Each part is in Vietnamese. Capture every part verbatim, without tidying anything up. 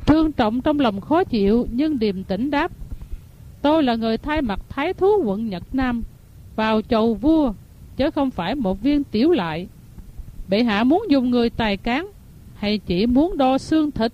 Trương Trọng trong lòng khó chịu nhưng điềm tĩnh đáp: tôi là người thay mặt thái thú quận Nhật Nam vào chầu vua, chứ không phải một viên tiểu lại. Bệ hạ muốn dùng người tài cán hay chỉ muốn đo xương thịt?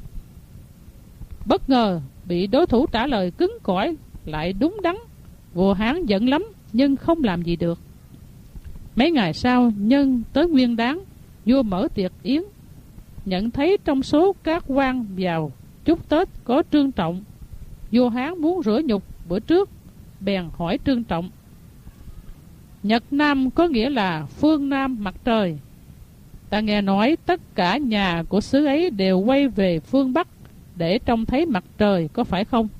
Bất ngờ bị đối thủ trả lời cứng cỏi lại đúng đắn. Vua Hán giận lắm nhưng không làm gì được. Mấy ngày sau, nhân tới nguyên đán, vua mở tiệc yến. Nhận thấy trong số các quan vào chúc Tết có Trương Trọng, vua Hán muốn rửa nhục bữa trước, bèn hỏi Trương Trọng: Nhật Nam có nghĩa là phương Nam mặt trời. Ta nghe nói tất cả nhà của xứ ấy đều quay về phương Bắc để trông thấy mặt trời, có phải không?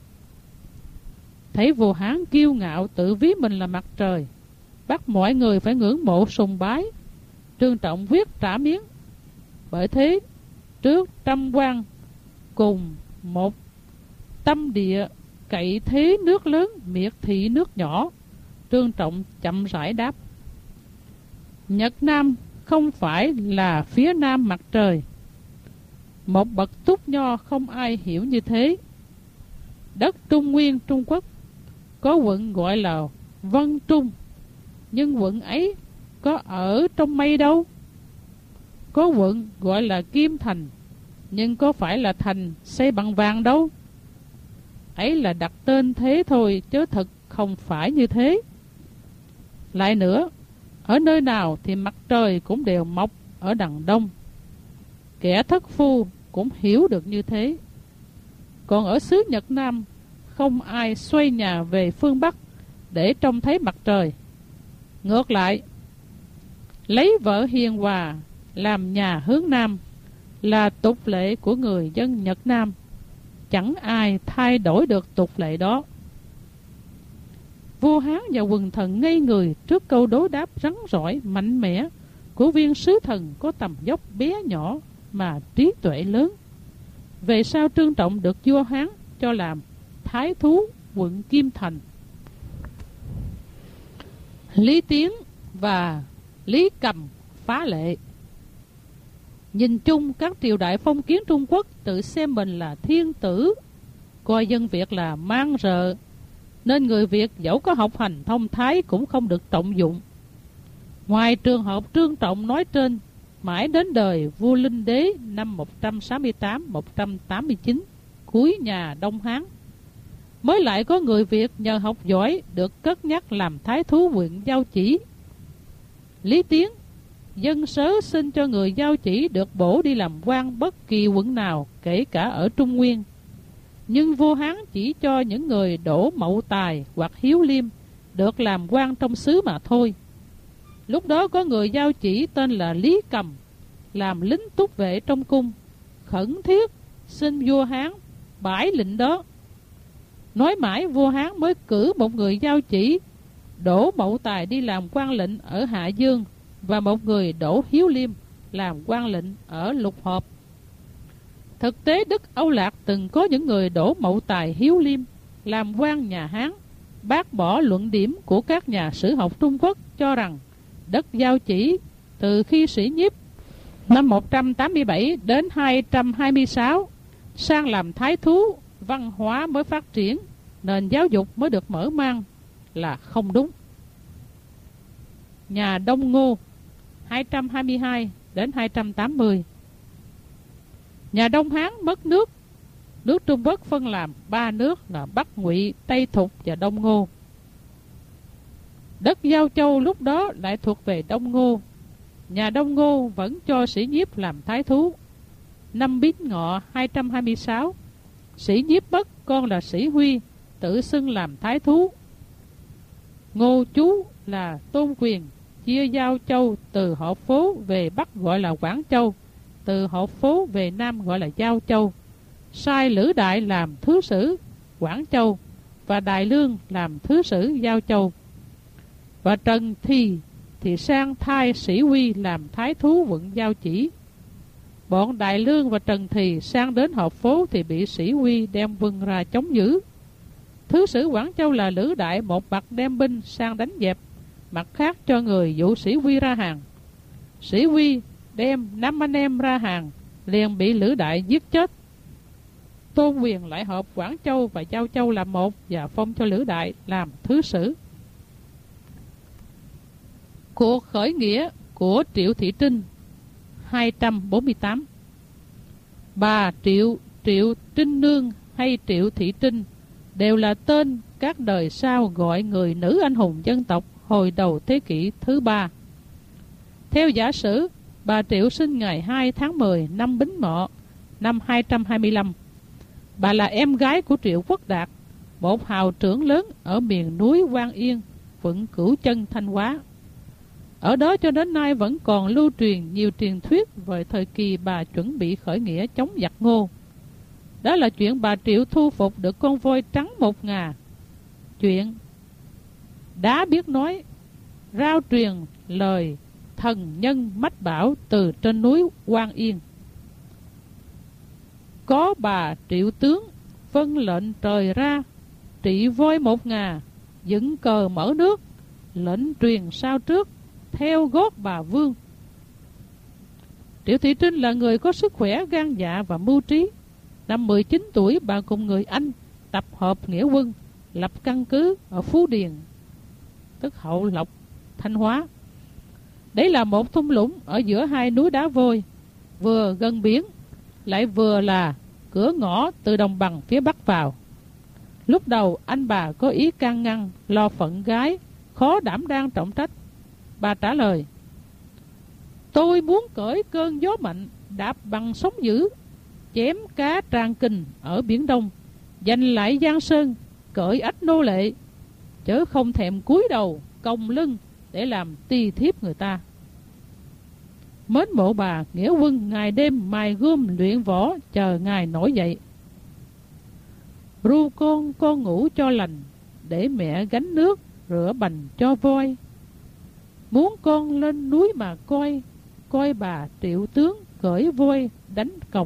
Thấy vua Hán kiêu ngạo tự ví mình là mặt trời, bắt mọi người phải ngưỡng mộ sùng bái, Trương Trọng quyết trả miếng. Bởi thế trước trăm quan cùng một tâm địa, cậy thế nước lớn miệt thị nước nhỏ, Trương Trọng chậm rãi đáp: Nhật Nam không phải là phía nam mặt trời. Một bậc túc nho không ai hiểu như thế. Đất Trung Nguyên Trung Quốc có quận gọi là Vân Trung, nhưng quận ấy có ở trong mây đâu. Có quận gọi là Kim Thành, nhưng có phải là thành xây bằng vàng đâu. Ấy là đặt tên thế thôi, chứ thật không phải như thế. Lại nữa, ở nơi nào thì mặt trời cũng đều mọc ở đằng đông. Kẻ thất phu cũng hiểu được như thế. Còn ở xứ Nhật Nam, không ai xoay nhà về phương Bắc để trông thấy mặt trời. Ngược lại, lấy vợ hiền hòa làm nhà hướng Nam là tục lệ của người dân Nhật Nam. Chẳng ai thay đổi được tục lệ đó. Vua Hán và quần thần ngây người trước câu đối đáp rắn rỏi mạnh mẽ của viên sứ thần có tầm vóc bé nhỏ mà trí tuệ lớn. Về sau Trương Trọng được vua Hán cho làm thái thú quận Kim Thành. Lý Tiến và Lý Cầm phá lệ. Nhìn chung các triều đại phong kiến Trung Quốc tự xem mình là thiên tử, coi dân Việt là mang rợ, nên người Việt dẫu có học hành thông thái cũng không được trọng dụng. Ngoài trường hợp Trương Trọng nói trên, mãi đến đời vua Linh Đế năm một trăm sáu mươi tám đến một trăm tám mươi chín cuối nhà Đông Hán, mới lại có người Việt nhờ học giỏi được cất nhắc làm thái thú huyện Giao Chỉ. Lý Tiến dân sớ xin cho người Giao Chỉ được bổ đi làm quan bất kỳ quận nào, kể cả ở Trung Nguyên. Nhưng vua Hán chỉ cho những người đỗ mậu tài hoặc hiếu liêm được làm quan trong xứ mà thôi. Lúc đó có người Giao Chỉ tên là Lý Cầm làm lính túc vệ trong cung, khẩn thiết xin vua Hán bãi lệnh đó. Nói mãi vua Hán mới cử một người Giao Chỉ đỗ mậu tài đi làm quan lệnh ở Hạ Dương, và một người đỗ hiếu liêm làm quan lệnh ở Lục Hợp. Thực tế Đức Âu Lạc từng có những người đỗ mậu tài hiếu liêm làm quan nhà Hán, bác bỏ luận điểm của các nhà sử học Trung Quốc cho rằng đất Giao Chỉ từ khi Sĩ Nhiếp năm một trăm tám mươi bảy đến hai trăm hai mươi sáu sang làm thái thú, văn hóa mới phát triển, nền giáo dục mới được mở mang, là không đúng. Nhà Đông Ngô hai trăm hai mươi hai đến hai trăm tám mươi. Nhà Đông Hán mất nước. Nước Trung Quốc phân làm ba nước là Bắc Ngụy, Tây Thục và Đông Ngô. Đất Giao Châu lúc đó lại thuộc về Đông Ngô. Nhà Đông Ngô vẫn cho Sĩ Nhiếp làm thái thú. Năm Bính Ngọ hai trăm hai mươi sáu, Sĩ Nhiếp mất con là Sĩ Huy, tự xưng làm thái thú. Ngô chú là tôn quyền, chia Giao Châu từ họ phố về Bắc gọi là Quảng Châu, từ họ phố về Nam gọi là Giao Châu. Sai Lữ Đại làm thứ sử Quảng Châu và Đại Lương làm thứ sử Giao Châu. Và Trần Thi thì sang thay Sĩ Huy làm thái thú quận Giao Chỉ. Bọn Đại Lương và Trần Thì sang đến họp phố thì bị Sĩ Huy đem quân ra chống giữ. Thứ sử Quảng Châu là Lữ Đại một mặt đem binh sang đánh dẹp, mặt khác cho người dụ Sĩ Huy ra hàng. Sĩ Huy đem năm anh em ra hàng, liền bị Lữ Đại giết chết. Tôn Quyền lại hợp Quảng Châu và Giao Châu làm một và phong cho Lữ Đại làm thứ sử. Cuộc khởi nghĩa của Triệu Thị Trinh. Hai trăm bốn mươi tám. Bà Triệu Triệu Trinh Nương hay Triệu Thị Trinh đều là tên các đời sau gọi người nữ anh hùng dân tộc hồi đầu thế kỷ thứ ba. Theo giả sử, bà Triệu sinh ngày hai tháng mười năm Bính Mọ năm hai trăm hai mươi lăm. Bà là em gái của Triệu Quốc Đạt, một hào trưởng lớn ở miền núi Quan Yên, quận Cửu Chân, Thanh Hóa. Ở đó cho đến nay vẫn còn lưu truyền nhiều truyền thuyết về thời kỳ bà chuẩn bị khởi nghĩa chống giặc Ngô. Đó là chuyện bà Triệu thu phục được con voi trắng một ngà, chuyện đá biết nói, rao truyền lời thần nhân mách bảo từ trên núi Quan Yên. Có bà Triệu tướng vâng lệnh trời ra, trị voi một ngà, dựng cờ mở nước, lệnh truyền sao trước, theo gót bà Vương. Triệu Thị Trinh là người có sức khỏe, gan dạ và mưu trí. Năm mười chín tuổi, bà cùng người Anh tập hợp nghĩa quân, lập căn cứ ở Phú Điền, tức Hậu Lộc, Thanh Hóa. Đấy là một thung lũng ở giữa hai núi đá vôi, vừa gần biển, lại vừa là cửa ngõ từ đồng bằng phía Bắc vào. Lúc đầu anh bà có ý can ngăn, lo phận gái, khó đảm đang trọng trách. Bà trả lời: tôi muốn cởi cơn gió mạnh, đạp bằng sóng dữ, chém cá tràn kình ở Biển Đông, giành lại Giang Sơn, cởi ách nô lệ, chớ không thèm cúi đầu còng lưng để làm tỳ thiếp người ta. Mến mộ bà, nghĩa quân ngày đêm mài gươm luyện võ, chờ ngài nổi dậy. Ru con, con ngủ cho lành, để mẹ gánh nước rửa bành cho voi. Muốn con lên núi mà coi, coi bà Triệu tướng cởi voi đánh còng.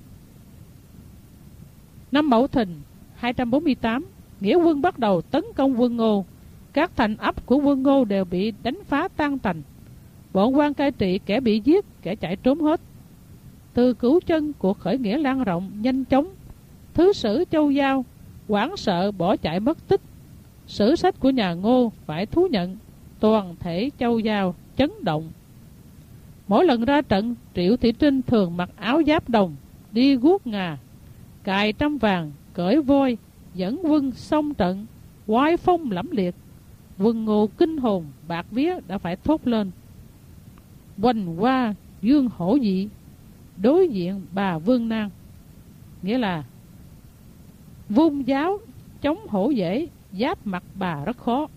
Năm Mậu Thìn hai trăm bốn mươi tám, nghĩa quân bắt đầu tấn công quân Ngô. Các thành ấp của quân Ngô đều bị đánh phá tan tành. Bọn quan cai trị kẻ bị giết, kẻ chạy trốn hết. Từ Cửu Chân, cuộc khởi nghĩa lan rộng nhanh chóng. Thứ sử Châu Giao hoảng sợ bỏ chạy mất tích. Sử sách của nhà Ngô phải thú nhận, toàn thể Châu Giao chấn động. Mỗi lần ra trận, Triệu Thị Trinh thường mặc áo giáp đồng, đi guốc ngà, cài trăm vàng, cởi voi, dẫn quân xông trận, oai phong lẫm liệt. Quân Ngô kinh hồn bạc vía đã phải thốt lên: Hoành hoa dương hổ dị, đối diện bà Vương Nang. Nghĩa là vung giáo chống hổ dễ, giáp mặt bà rất khó.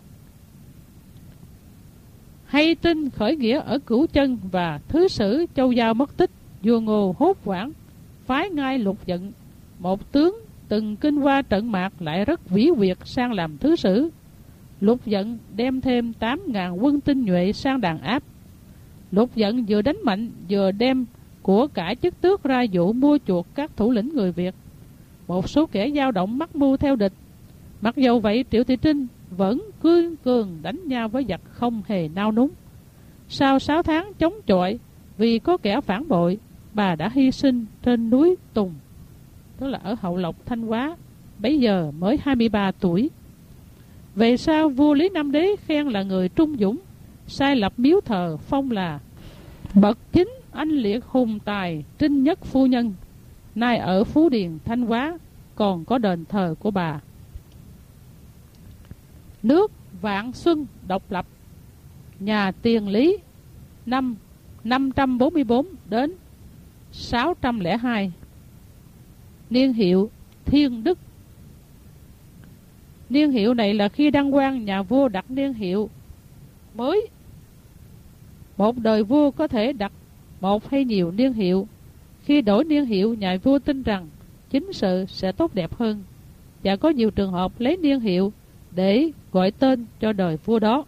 Hay tin khởi nghĩa ở Cửu Chân và thứ sử Châu Giao mất tích, vua Ngô hốt hoảng, phái ngay Lục Dận, một tướng từng kinh qua trận mạc lại rất vĩ quyệt, sang làm thứ sử. Lục Dận đem thêm tám ngàn quân tinh nhuệ sang đàn áp. Lục Dận vừa đánh mạnh vừa đem của cải chức tước ra dụ mua chuộc các thủ lĩnh người Việt. Một số kẻ dao động mắc mưu theo địch. Mặc dầu vậy, Triệu Thị Trinh vẫn cương cường đánh nhau với giặc không hề nao núng. Sau sáu tháng chống chọi, vì có kẻ phản bội, bà đã hy sinh trên núi Tùng, đó là ở Hậu Lộc, Thanh Hóa, bấy giờ mới hai mươi ba tuổi. Về sau, vua Lý Nam Đế khen là người trung dũng, sai lập miếu thờ phong là bậc chính anh liệt hùng tài Trinh Nhất phu nhân. Nay ở Phú Điền, Thanh Hóa còn có đền thờ của bà. Nước Vạn Xuân độc lập. Nhà Tiền Lý năm năm trăm bốn mươi bốn đến sáu trăm lẻ hai. Niên hiệu Thiên Đức. Niên hiệu này là khi đăng quang, nhà vua đặt niên hiệu mới. Một đời vua có thể đặt một hay nhiều niên hiệu. Khi đổi niên hiệu, nhà vua tin rằng chính sự sẽ tốt đẹp hơn, và có nhiều trường hợp lấy niên hiệu để gọi tên cho đời vua đó.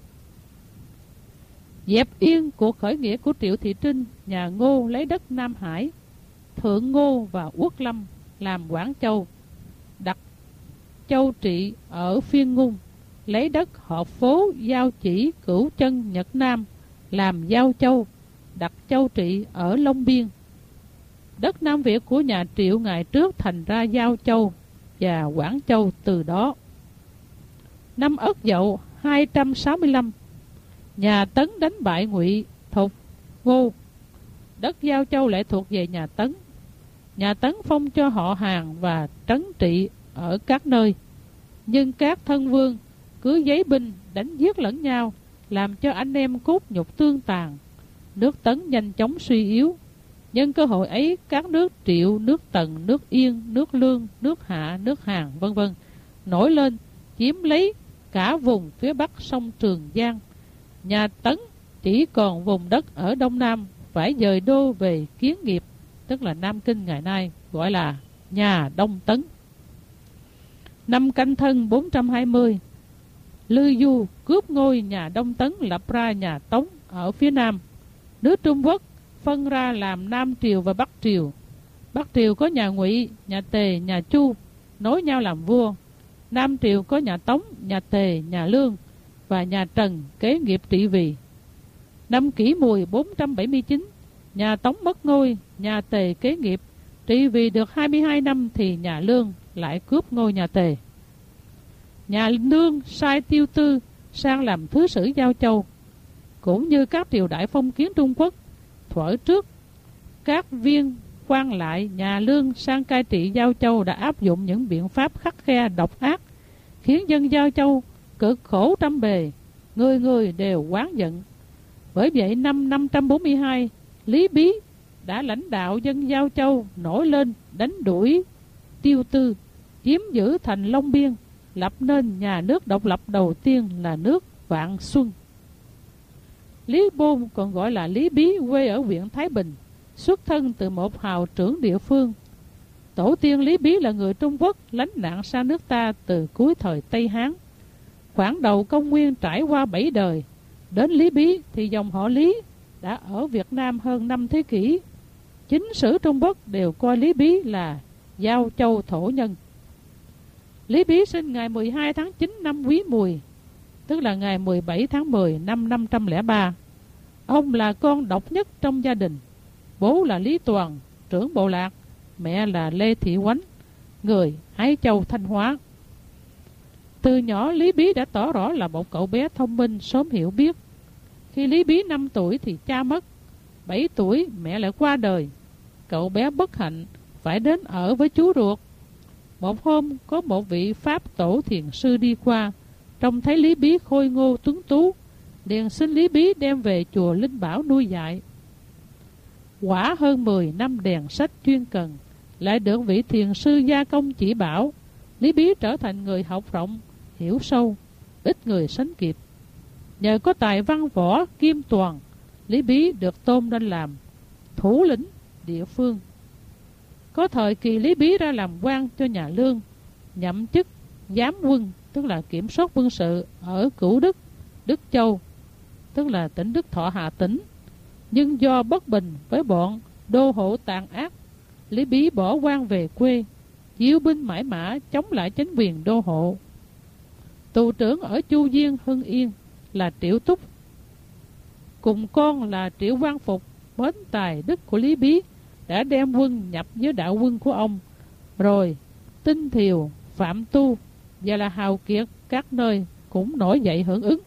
Dẹp yên cuộc khởi nghĩa của Triệu Thị Trinh, nhà Ngô lấy đất Nam Hải, Thượng Ngô và Uất Lâm làm Quảng Châu, đặt Châu Trị ở Phiên Ngung, lấy đất hợp phố Giao Chỉ, Cửu Chân, Nhật Nam làm Giao Châu, đặt Châu Trị ở Long Biên. Đất Nam Việt của nhà Triệu ngày trước thành ra Giao Châu và Quảng Châu từ đó. Năm Ất Dậu hai trăm sáu mươi lăm, nhà Tấn đánh bại Ngụy, Thục, Ngô. Đất Giao Châu lại thuộc về nhà Tấn. Nhà Tấn phong cho họ Hàn và trấn trị ở các nơi. Nhưng các thân vương cứ giấy binh đánh giết lẫn nhau, làm cho anh em cốt nhục tương tàn. Nước Tấn nhanh chóng suy yếu. Nhân cơ hội ấy, các nước Triệu, nước Tần, nước Yên, nước Lương, nước Hạ, nước Hàn, vân vân nổi lên chiếm lấy cả vùng phía bắc sông Trường Giang. Nhà Tấn chỉ còn vùng đất ở Đông Nam phải dời đô về Kiến Nghiệp, tức là Nam Kinh ngày nay, gọi là nhà Đông Tấn. Năm Canh Thân bốn trăm hai mươi, Lư Du cướp ngôi nhà Đông Tấn, lập ra nhà Tống ở phía Nam. Nước Trung Quốc phân ra làm Nam Triều và Bắc Triều. Bắc Triều có nhà Ngụy, nhà Tề, nhà Chu nối nhau làm vua. Nam Triều có nhà Tống, nhà Tề, nhà Lương và nhà Trần kế nghiệp trị vì. Năm Kỷ Mùi bốn trăm bảy mươi chín, nhà Tống mất ngôi, nhà Tề kế nghiệp trị vì được hai mươi hai năm thì nhà Lương lại cướp ngôi nhà Tề. Nhà Lương sai Tiêu Tư sang làm thứ sử Giao Châu. Cũng như các triều đại phong kiến Trung Quốc thuở trước, các viên quan lại nhà Lương sang cai trị Giao Châu đã áp dụng những biện pháp khắc khe độc ác, khiến dân Giao Châu cực khổ trăm bề, người người đều oán giận. Bởi vậy năm năm trăm bốn mươi hai, Lý Bí đã lãnh đạo dân Giao Châu nổi lên đánh đuổi Tiêu Tư, chiếm giữ thành Long Biên, lập nên nhà nước độc lập đầu tiên là nước Vạn Xuân. Lý Bôn còn gọi là Lý Bí, quê ở huyện Thái Bình, xuất thân từ một hào trưởng địa phương. Tổ tiên Lý Bí là người Trung Quốc lánh nạn sang nước ta từ cuối thời Tây Hán. Khoảng đầu công nguyên trải qua bảy đời, đến Lý Bí thì dòng họ Lý đã ở Việt Nam hơn năm thế kỷ. Chính sử Trung Quốc đều coi Lý Bí là Giao Châu thổ nhân. Lý Bí sinh ngày mười hai tháng chín năm Quý Mùi, tức là ngày mười bảy tháng mười năm năm trăm lẻ ba. Ông là con độc nhất trong gia đình. Bố là Lý Toàn, trưởng bộ lạc, mẹ là Lê Thị Quánh, người Ái Châu Thanh Hóa. Từ nhỏ Lý Bí đã tỏ rõ là một cậu bé thông minh, sớm hiểu biết. Khi Lý Bí năm tuổi thì cha mất, bảy tuổi mẹ lại qua đời. Cậu bé bất hạnh phải đến ở với chú ruột. Một hôm có một vị Pháp tổ thiền sư đi qua, trông thấy Lý Bí khôi ngô tuấn tú, liền xin Lý Bí đem về chùa Linh Bảo nuôi dạy. Quả hơn mười năm đèn sách chuyên cần, lại được vị thiền sư gia công chỉ bảo, Lý Bí trở thành người học rộng, hiểu sâu, ít người sánh kịp. Nhờ có tài văn võ kim toàn, Lý Bí được tôn lên làm thủ lĩnh địa phương. Có thời kỳ Lý Bí ra làm quan cho nhà Lương, nhậm chức giám quân, tức là kiểm soát quân sự ở Cửu Đức, Đức Châu, tức là tỉnh Đức Thọ Hà Tĩnh. Nhưng do bất bình với bọn đô hộ tàn ác, Lý Bí bỏ quan về quê, chiêu binh mãi mã chống lại chính quyền đô hộ. Tù trưởng ở Chu Diên, Hưng Yên là Triệu Túc, cùng con là Triệu Quang Phục, mến tài đức của Lý Bí, đã đem quân nhập với đạo quân của ông. Rồi Tinh Thiều, Phạm Tu và là Hào Kiệt các nơi cũng nổi dậy hưởng ứng.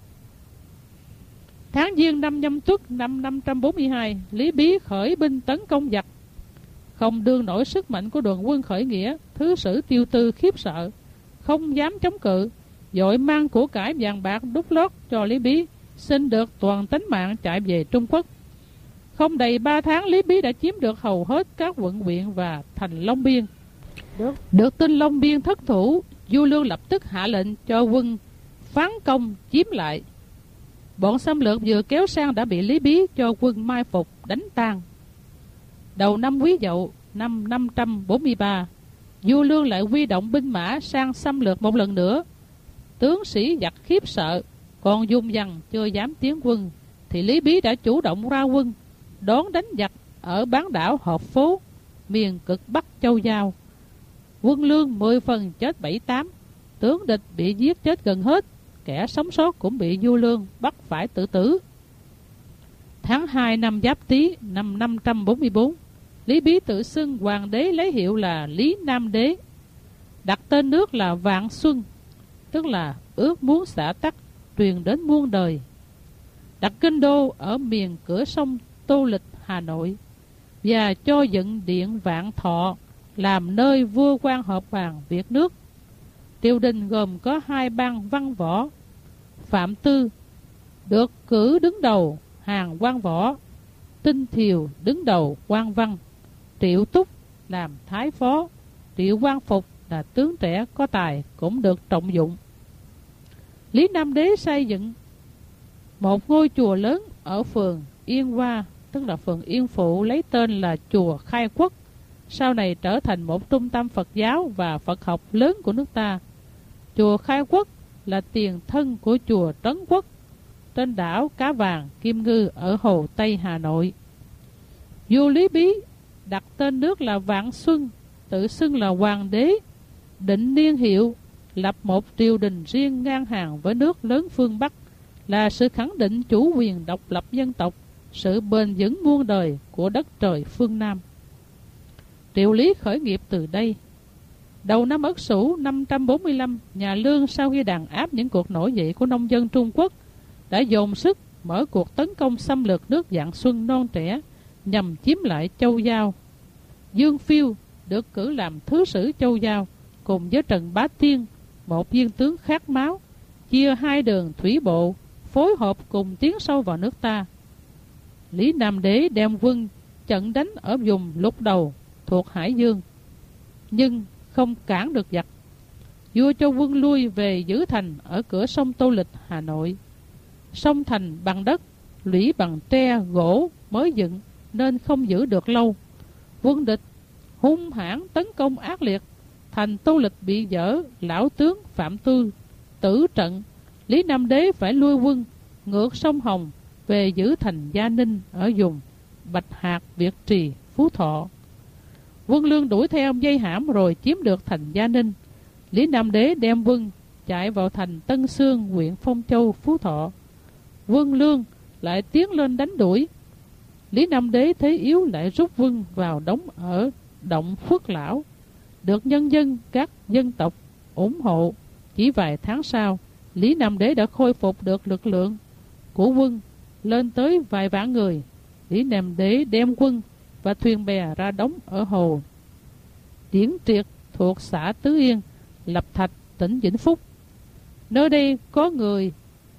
Tháng Giêng năm Nhâm Tuất năm năm trăm bốn mươi hai, Lý Bí khởi binh tấn công giặc. Không đương nổi sức mạnh của đoàn quân khởi nghĩa, thứ sử Tiêu Tư khiếp sợ, không dám chống cự, vội mang của cải vàng bạc đúc lót cho Lý Bí, xin được toàn tính mạng chạy về Trung Quốc. Không đầy ba tháng, Lý Bí đã chiếm được hầu hết các quận huyện và thành Long Biên. Được, được tin Long Biên thất thủ, Du Lương lập tức hạ lệnh cho quân phán công chiếm lại. Bọn xâm lược vừa kéo sang đã bị Lý Bí cho quân mai phục đánh tan. Đầu năm Quý Dậu năm năm trăm bốn mươi ba, Du Lương lại huy động binh mã sang xâm lược một lần nữa. Tướng sĩ giặc khiếp sợ, còn dùng dằng chưa dám tiến quân, thì Lý Bí đã chủ động ra quân đón đánh giặc ở bán đảo Hợp Phố, miền cực Bắc Châu Giao. Quân Lương mười phần chết bảy tám, tướng địch bị giết chết gần hết, kẻ sống sót cũng bị Du Lương bắt phải tự tử. Tháng hai năm Giáp Tý năm năm trăm bốn mươi bốn, Lý Bí tự xưng hoàng đế lấy hiệu là Lý Nam Đế, đặt tên nước là Vạn Xuân, tức là ước muốn xã tắc, truyền đến muôn đời. Đặt kinh đô ở miền cửa sông Tô Lịch, Hà Nội, và cho dựng điện Vạn Thọ làm nơi vua quan họp bàn việc nước. Triều đình gồm có hai ban văn võ. Phạm Tư được cử đứng đầu hàng quan võ, Tinh Thiều đứng đầu quan văn, Triệu Túc làm thái phó, Triệu Quang Phục là tướng trẻ có tài cũng được trọng dụng. Lý Nam Đế xây dựng một ngôi chùa lớn ở phường Yên Hoa, tức là phường Yên Phụ, lấy tên là chùa Khai Quốc, sau này trở thành một trung tâm Phật giáo và Phật học lớn của nước ta. Chùa Khai Quốc là tiền thân của chùa Trấn Quốc trên đảo Cá Vàng, Kim Ngư ở Hồ Tây, Hà Nội. Vua Lý Bí đặt tên nước là Vạn Xuân, tự xưng là hoàng đế, định niên hiệu, lập một triều đình riêng ngang hàng với nước lớn phương Bắc, là sự khẳng định chủ quyền độc lập dân tộc, sự bền vững muôn đời của đất trời phương Nam. Triệu Lý khởi nghiệp từ đây. Đầu năm Ất Sửu năm trăm bốn mươi lăm, nhà Lương sau khi đàn áp những cuộc nổi dậy của nông dân Trung Quốc đã dồn sức mở cuộc tấn công xâm lược nước Vạn Xuân non trẻ nhằm chiếm lại Châu Giao. Dương Phiêu được cử làm thứ sử Châu Giao cùng với Trần Bá Tiên, một viên tướng khát máu, chia hai đường thủy bộ phối hợp cùng tiến sâu vào nước ta. Lý Nam Đế đem quân trận đánh ở vùng Lục Đầu thuộc Hải Dương, nhưng không cản được giặc. Vua cho quân lui về giữ thành ở cửa sông Tô Lịch, Hà Nội. Sông thành bằng đất, lũy bằng tre gỗ mới dựng nên không giữ được lâu. Quân địch hung hãn tấn công ác liệt, thành Tô Lịch bị dỡ, lão tướng Phạm Tư tử trận. Lý Nam Đế phải lui quân ngược sông Hồng về giữ thành Gia Ninh ở vùng Bạch Hạc, Việt Trì, Phú Thọ. Quân Lương đuổi theo dây hãm rồi chiếm được thành Gia Ninh. Lý Nam Đế đem quân chạy vào thành Tân Xương, huyện Phong Châu, Phú Thọ. Quân Lương lại tiến lên đánh đuổi. Lý Nam Đế thấy yếu lại rút quân vào đóng ở động Phước Lão, được nhân dân các dân tộc ủng hộ. Chỉ vài tháng sau, Lý Nam Đế đã khôi phục được lực lượng của quân lên tới vài vạn người. Lý Nam Đế đem quân và thuyền bè ra đóng ở hồ Điển Triệt thuộc xã Tứ Yên, Lập Thạch, tỉnh Vĩnh Phúc. Nơi đây có người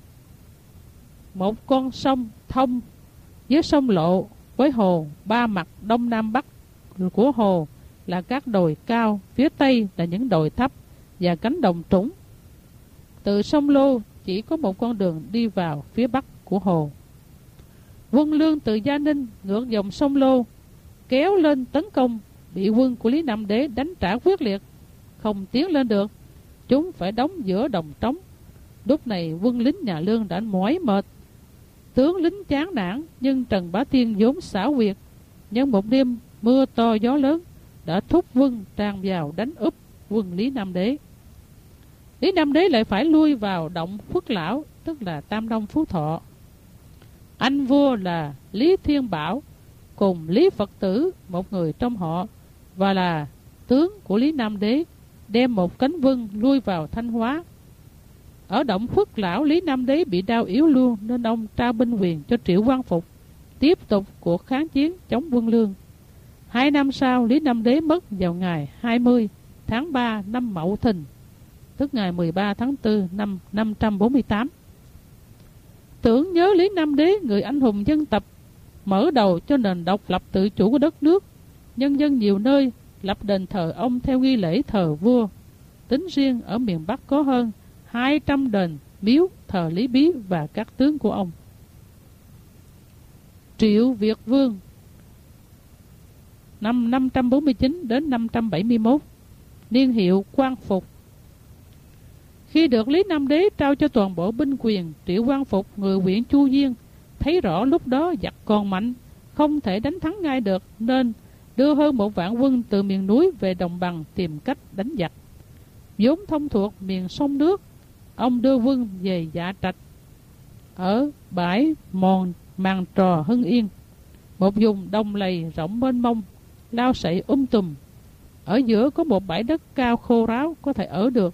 một con sông thông với sông Lộ, với hồ ba mặt đông nam bắc của hồ là các đồi cao, phía tây là những đồi thấp và cánh đồng trũng. Từ sông Lô chỉ có một con đường đi vào phía bắc của hồ. Quân Lương từ Gia Ninh ngược dòng sông Lô kéo lên tấn công, bị quân của Lý Nam Đế đánh trả quyết liệt, không tiến lên được. Chúng phải đóng giữa đồng trống. Lúc này quân lính nhà Lương đã mỏi mệt, tướng lính chán nản, nhưng Trần Bá Tiên vốn xảo quyệt, nhân một đêm mưa to gió lớn đã thúc quân tràn vào đánh úp quân Lý Nam Đế. Lý Nam Đế lại phải lui vào động Phước Lão, tức là Tam Đông, Phú Thọ. Anh vua là Lý Thiên Bảo cùng Lý Phật Tử, một người trong họ và là tướng của Lý Nam Đế, đem một cánh quân lui vào Thanh Hóa. Ở động Phước Lão, Lý Nam Đế bị đau yếu luôn, nên ông trao binh quyền cho Triệu Quang Phục tiếp tục cuộc kháng chiến chống quân Lương. Hai năm sau, Lý Nam Đế mất vào ngày hai mươi tháng ba năm Mậu Thìn, tức ngày mười ba tháng tư năm năm trăm bốn mươi tám. Tưởng nhớ Lý Nam Đế, người anh hùng dân tộc, mở đầu cho nền độc lập tự chủ của đất nước. Nhân dân nhiều nơi lập đền thờ ông theo nghi lễ thờ vua. Tính riêng ở miền Bắc có hơn hai trăm đền miếu thờ Lý Bí và các tướng của ông. Triệu Việt Vương năm năm trăm bốn mươi chín đến năm trăm bảy mươi mốt, niên hiệu Quang Phục. Khi được Lý Nam Đế trao cho toàn bộ binh quyền, Triệu Quang Phục, người huyện Chu Diên, thấy rõ lúc đó giặc còn mạnh, không thể đánh thắng ngay được, nên đưa hơn một vạn quân từ miền núi về đồng bằng tìm cách đánh giặc. Vốn thông thuộc miền sông nước, ông đưa quân về Dạ Trạch ở bãi Mòn Màng Trò, Hưng Yên, một vùng đông lầy rộng mênh mông, lao sậy um tùm. Ở giữa có một bãi đất cao khô ráo có thể ở được.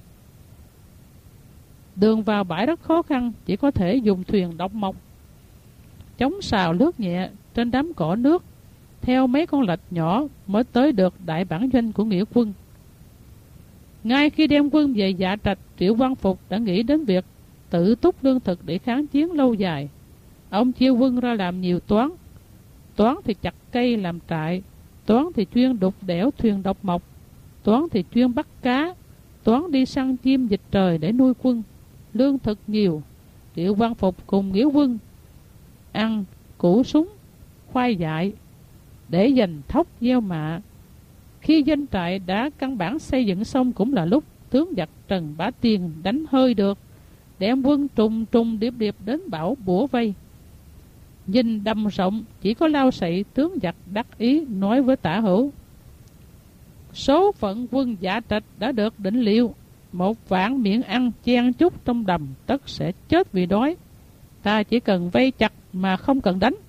Đường vào bãi rất khó khăn, chỉ có thể dùng thuyền độc mộc. Chống xào lướt nhẹ trên đám cỏ nước, theo mấy con lạch nhỏ mới tới được đại bản doanh của nghĩa quân. Ngay khi đem quân về Dạ Trạch, Triệu Quang Phục đã nghĩ đến việc tự túc lương thực để kháng chiến lâu dài. Ông chia quân ra làm nhiều toán. Toán thì chặt cây làm trại, toán thì chuyên đục đẽo thuyền độc mộc, toán thì chuyên bắt cá, toán đi săn chim dịch trời để nuôi quân. Lương thực nhiều, Triệu Quang Phục cùng nghĩa quân ăn củ súng, khoai dại để dành thóc gieo mạ. Khi doanh trại đã căn bản xây dựng xong cũng là lúc tướng giặc Trần Bá Tiên đánh hơi được, đem quân trùng trùng điệp điệp đến bảo bủa vây. Nhìn đầm rộng chỉ có lao sậy, tướng giặc đắc ý nói với Tả Hữu: số phận quân Dạ Trạch đã được định liệu, một vạn miệng ăn chen chúc trong đầm tất sẽ chết vì đói. Ta chỉ cần vây chặt mà không cần đánh.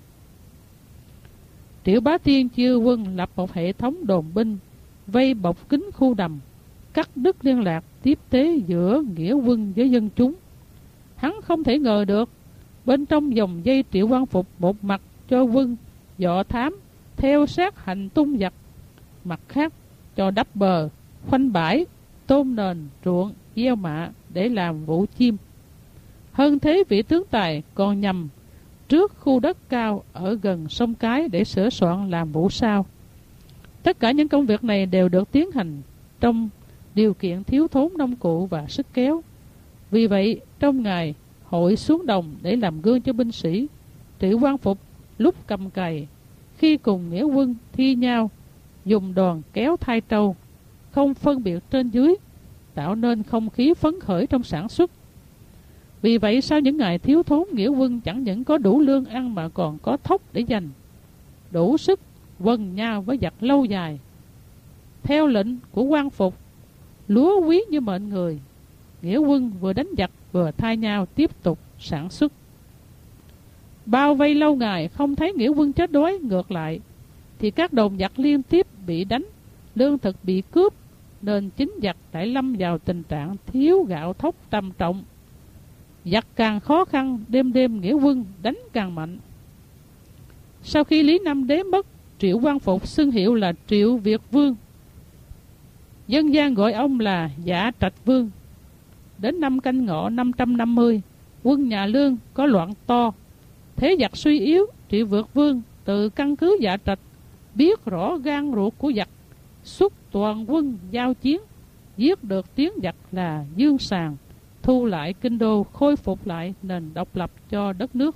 Triệu Bá Tiên chia quân lập một hệ thống đồn binh, vây bọc kín khu đầm, cắt đứt liên lạc tiếp tế giữa nghĩa quân với dân chúng. Hắn không thể ngờ được, bên trong dòng dây Triệu Quang Phục một mặt cho quân dọ thám theo sát hành tung giặc, mặt khác cho đắp bờ, khoanh bãi, tôm nền, ruộng, gieo mạ để làm vụ chim. Hơn thế, vị tướng tài còn nhằm trước khu đất cao ở gần sông Cái để sửa soạn làm vụ sao. Tất cả những công việc này đều được tiến hành trong điều kiện thiếu thốn nông cụ và sức kéo. Vì vậy, trong ngày hội xuống đồng để làm gương cho binh sĩ, Triệu Quang Phục lúc cầm cày, khi cùng nghĩa quân thi nhau dùng đòn kéo thai trâu, không phân biệt trên dưới, tạo nên không khí phấn khởi trong sản xuất. Vì vậy sau những ngày thiếu thốn, nghĩa quân chẳng những có đủ lương ăn mà còn có thóc để dành, đủ sức quần nhau với giặc lâu dài. Theo lệnh của Quang Phục, lúa quý như mệnh người, nghĩa quân vừa đánh giặc vừa thay nhau tiếp tục sản xuất. Bao vây lâu ngày không thấy nghĩa quân chết đói, ngược lại thì các đồn giặc liên tiếp bị đánh, lương thực bị cướp, nên chính giặc lại lâm vào tình trạng thiếu gạo thóc trầm trọng. Giặc càng khó khăn, đêm đêm nghĩa quân đánh càng mạnh. Sau khi Lý Nam Đế mất, Triệu Quang Phục xưng hiệu là Triệu Việt Vương, dân gian gọi ông là Dạ Trạch Vương. Đến năm Canh Ngọ năm trăm năm mươi, quân nhà Lương có loạn to, thế giặc suy yếu. Triệu Việt Vương từ căn cứ Dạ Trạch biết rõ gan ruột của giặc, xuất toàn quân giao chiến, giết được tiếng giặc là Dương Sàng, thu lại kinh đô, khôi phục lại nền độc lập cho đất nước.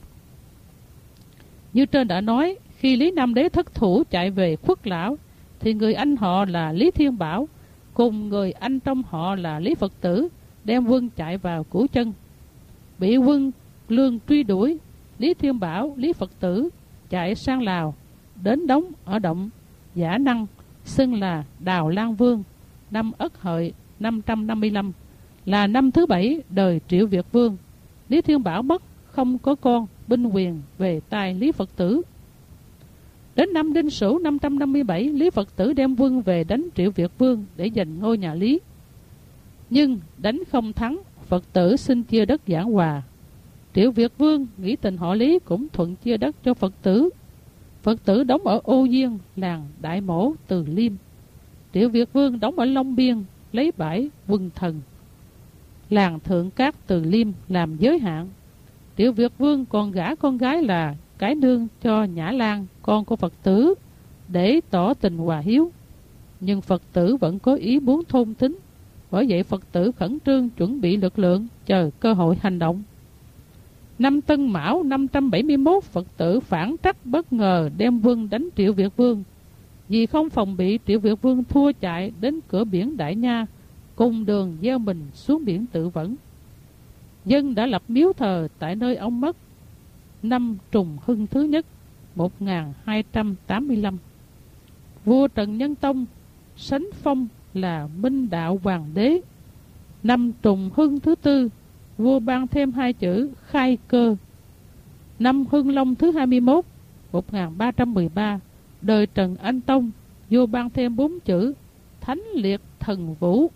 Như trên đã nói, khi Lý Nam Đế thất thủ chạy về Khuất Lão, thì người anh họ là Lý Thiên Bảo cùng người anh trong họ là Lý Phật Tử đem quân chạy vào Củ Chân. Bị quân Lương truy đuổi, Lý Thiên Bảo, Lý Phật Tử chạy sang Lào, đến đóng ở động Giả Năng, xưng là Đào Lan Vương, năm Ất Hợi năm trăm năm mươi lăm, là năm thứ bảy đời Triệu Việt Vương. Lý Thiên Bảo mất, không có con, binh quyền về tay Lý Phật Tử. Đến năm Đinh Sửu năm trăm năm mươi bảy, Lý Phật Tử đem quân về đánh Triệu Việt Vương để giành ngôi nhà Lý. Nhưng đánh không thắng, Phật Tử xin chia đất giảng hòa. Triệu Việt Vương nghĩ tình họ Lý cũng thuận chia đất cho Phật Tử. Phật Tử đóng ở Ô Diên, làng Đại Mổ, Từ Liêm. Triệu Việt Vương đóng ở Long Biên, lấy bãi Quân Thần, làng Thượng Cát, Từ Liêm làm giới hạn. Triệu Việt Vương còn gả con gái là Cái Nương cho Nhã Lan, con của Phật Tử, để tỏ tình hòa hiếu. Nhưng Phật Tử vẫn có ý muốn thôn tính, bởi vậy Phật Tử khẩn trương chuẩn bị lực lượng, chờ cơ hội hành động. Năm Tân Mão năm trăm bảy mươi mốt, Phật Tử phản trắc bất ngờ đem quân đánh Triệu Việt Vương. Vì không phòng bị, Triệu Việt Vương thua chạy đến cửa biển Đại Nha, cùng đường gieo mình xuống biển tự vẫn. Dân đã lập miếu thờ tại nơi ông mất, năm Trùng Hưng thứ nhất một nghìn hai trăm tám mươi lăm. Vua Trần Nhân Tông sánh phong là Minh Đạo Hoàng đế. Năm Trùng Hưng thứ tư, vua ban thêm hai chữ Khai Cơ. Năm Hưng Long thứ hai mươi mốt một nghìn ba trăm mười ba, đời Trần Anh Tông vua ban thêm bốn chữ Thánh Liệt Thần Vũ.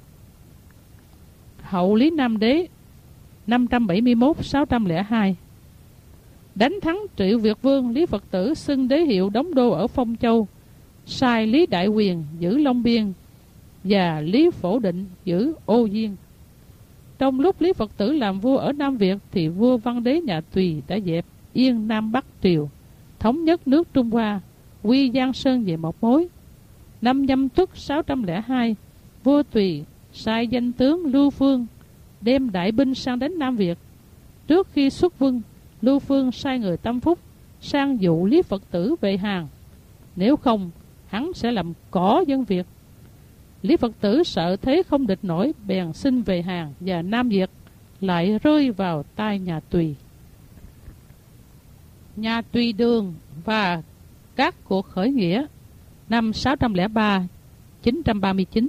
Hậu Lý Nam Đế năm trăm bảy mươi mốt đến sáu trăm lẻ hai. Đánh thắng Triệu Việt Vương, Lý Phật Tử xưng đế hiệu đóng đô ở Phong Châu, sai Lý Đại Quyền giữ Long Biên và Lý Phổ Định giữ Ô Diên. Trong lúc Lý Phật Tử làm vua ở Nam Việt thì vua Văn Đế nhà Tùy đã dẹp Yên Nam Bắc Triều, thống nhất nước Trung Hoa, quy Giang Sơn về một mối. Năm Nhâm Tuất sáu trăm lẻ hai, vua Tùy sai danh tướng Lưu Phương đem đại binh sang đánh Nam Việt. Trước khi xuất quân, Lưu Phương sai người tâm phúc sang dụ Lý Phật Tử về Hàn, nếu không hắn sẽ làm cỏ dân Việt. Lý Phật Tử sợ thế không địch nổi, bèn xin về Hàn, và Nam Việt lại rơi vào tay nhà Tùy. Nhà Tùy Đường và các cuộc khởi nghĩa năm sáu trăm lẻ ba đến chín trăm ba mươi chín.